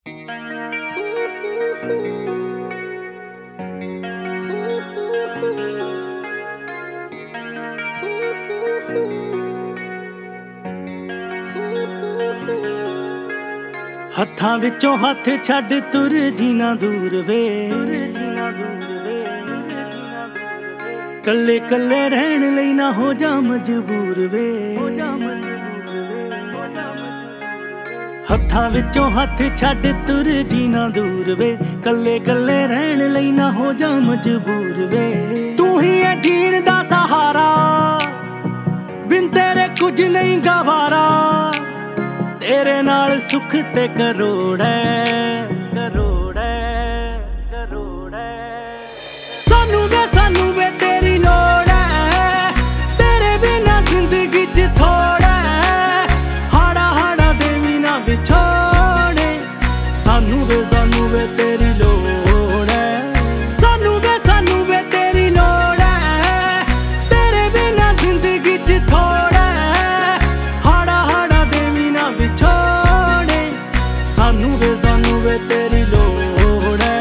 ਹੱਥਾਂ ਵਿੱਚੋਂ ਹੱਥ ਛੱਡ ਤੁਰ ਜੀਣਾ ਦੂਰ ਵੇ, ਕੱਲੇ ਕੱਲੇ ਰਹਿਣ ਲਈ ਨਾ ਹੋ ਜਾ ਮਜਬੂਰ ਵੇ। ਹੱਥਾਂ ਵਿੱਚੋਂ ਹੱਥ ਛੱਡ ਤੁਰ ਜੀਣਾ ਦੂਰ ਵੇ, ਕੱਲੇ ਕੱਲੇ ਰਹਿਣ ਲਈ ਨਾ ਹੋ ਜਾ ਮਜਬੂਰ ਵੇ। ਤੂੰ ਹੀ ਹੈ ਜੀਣ ਦਾ ਸਹਾਰਾ, ਬਿਨ ਤੇਰੇ ਕੁਝ ਨਹੀਂ ਗਵਾਰਾ, ਤੇਰੇ ਨਾਲ ਸੁੱਖ ਤੇ ਕਰੋੜ ਐ, ਕਰੋੜ ਐ, ਕਰੋੜ ਐ। ਸਾਨੂੰ ਵੇ ਤੇਰੀ ਲੋੜ ਐ, ਤੇਰੇ ਬਿਨਾਂ ਜ਼ਿੰਦਗੀ 'ਚ ਥੋੜਾ ਐ। ਹਾੜਾ ਦੇ ਵੀ ਨਾ ਵਿਛੋੜੇ, ਸਾਨੂੰ ਵੇ ਤੇਰੀ ਲੋੜ ਐ। ਸਾਨੂੰ ਵੇ ਤੇਰੀ ਲੋੜ ਐ, ਤੇਰੇ ਬਿਨਾਂ ਜ਼ਿੰਦਗੀ 'ਚ ਥੋੜਾ ਐ। ਹਾੜਾ ਦੇ ਵੀ ਨਾ ਵਿਛੋੜੇ, ਸਾਨੂੰ ਵੇ ਤੇਰੀ ਲੋੜ ਐ।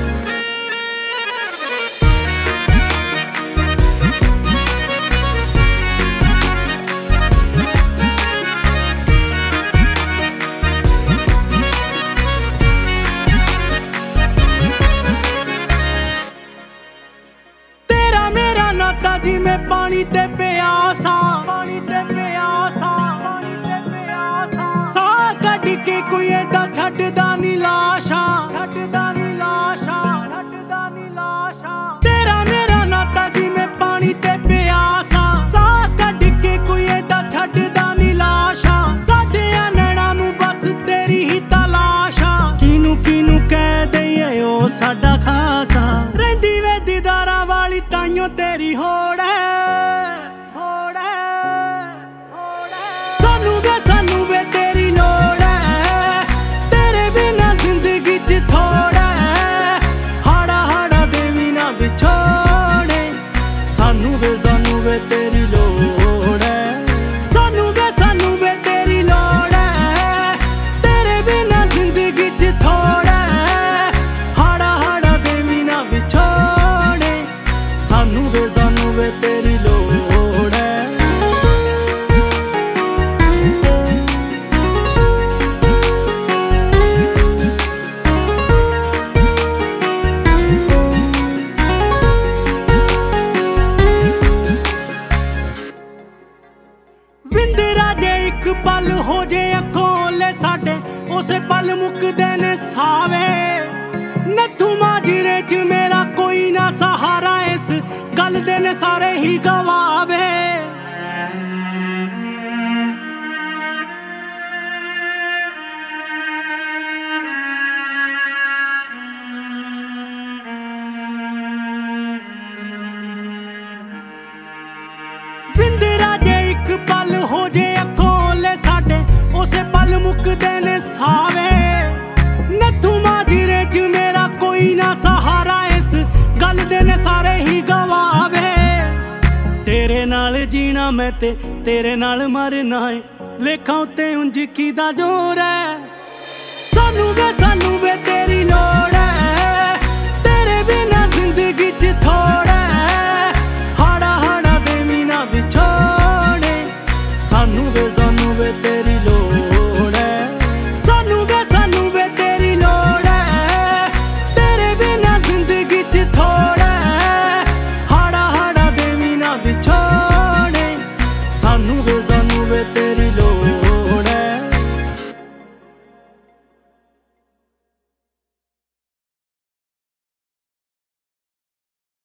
ਤੇਰਾ ਮੇਰਾ ਨਾਤਾ ਜਿਵੇਂ ਪਾਣੀ ਤੇ ਪਿਆਸਾ, ਪਾਣੀ ਤੇ ਪਿਆਸਾ, ਪਾਣੀ ਤੇ ਪਿਆਸਾ। ਸਾਹ ਕੱਢ ਕੇ ਕੋਈ ਏਦਾਂ ਛੱਡਦਾ ਨੀ ਲਾਸ਼ਾਂ, ਛੱਡਦਾ ਨੀ ਲਾਸ਼ਾਂ, ਛੱਡਦਾ ਨੀ ਲਾਸ਼ਾਂ। ਤੇਰਾ ਮੇਰਾ ਨਾਤਾ ਜਿਵੇਂ ਪਾਣੀ ਤੇ ਪਿਆਸਾ, ਸਾਹ ਕੱਢ ਕੇ ਕੋਈ ਏਦਾਂ ਛੱਡਦਾ ਨੀ ਲਾਸ਼ਾਂ। ਸਾਡੇ ਨੈਣਾਂ ਨੂੰ ਬਸ ਤੇਰੀ ਹੀ ਤਲਾਸ਼ਾ, ਕਿਹਨੂੰ ਕਹਿ ਦਈਏ ਉਹ ਸਾਡਾ ਖਾਸਾ। ਰਹਿੰਦੀ ਵੇ ਦੀਦਾਰਾਂ ਵਾਲੀ ਤਾਈਓ ਤੇਰੀ ਹੋੜ ਐ, ਹੋੜ ਐ, ਹੋੜ ਐ। ਸਾਨੂੰ ਵੇ ਤੇਰੀ ਲੋੜ ਐ, ਤੇਰੇ ਬਿਨਾਂ ਜ਼ਿੰਦਗੀ 'ਚ ਥੋੜਾ ਐ। ਹਾੜਾ ਦੇ ਵੀ ਨਾ ਵਿਛੋੜੇ, ਸਾਨੂੰ ਵੇ ਤੇਰੀ ਲੋੜ ਐ। ਸਾਨੂੰ ਵੇ ਤੇਰੀ ਲੋੜ ਐ, ਤੇਰੇ ਬਿਨਾਂ ਜ਼ਿੰਦਗੀ 'ਚ ਥੋੜਾ ਐ। ਹਾੜਾ ਦੇ ਵੀ ਨਾ ਵਿਛੋੜੇ, ਸਾਨੂੰ ਵੇ ਤੇਰੀ ਲੋੜ ਐ। ਵਿੰਦਰਾ ਜੇ ਇੱਕ ਪਲ ਹੋ ਜੇ ਅੱਖੋਂ ਲੈ ਸਾਡੇ, ਉਸੇ ਪਲ ਮੁੱਕਦੇ ਨੇ ਸਾਵੇ। ਨੱਥੂ ਮਾਜਰੇ 'ਚ ਮੇਰਾ ਕੋਈ ਨਾ ਸਹਾਰਾ, ਇਸ ਗੱਲ ਦੇ ਨੇ ਸਾਰੇ ਹੀ ਗਵਾਵੇ। ਵਿੰਦਰਾ ਜੇ ਇੱਕ ਪਲ ਹੋ ਜੇ ਅੱਖੋਂ ਲੈ ਸਾਡੇ, ਉਸੇ ਪਲ ਮੁੱਕਦੇ ਨੇ ਸਾਵੇ। ਨੱਥੂ ਮਾਜਰੇ 'ਚ ਮੇਰਾ ਕੋਈ ਨਾ ਸਹਾਰਾ, ਇਸ ਗੱਲ ਦੇ ਨੇ ਸਾਰੇ ਹੀ ਗਵਾਵੇ। ਤੇਰੇ ਨਾਲ ਜੀਣਾ ਮੈਂ ਤੇ ਤੇਰੇ ਨਾਲ ਮਰਨਾ ਏ, ਲੇਖਾਂ ਉੱਤੇ ਉਂਝ ਕਿਹਦਾ ਜ਼ੋਰ ਐ। ਸਾਨੂੰ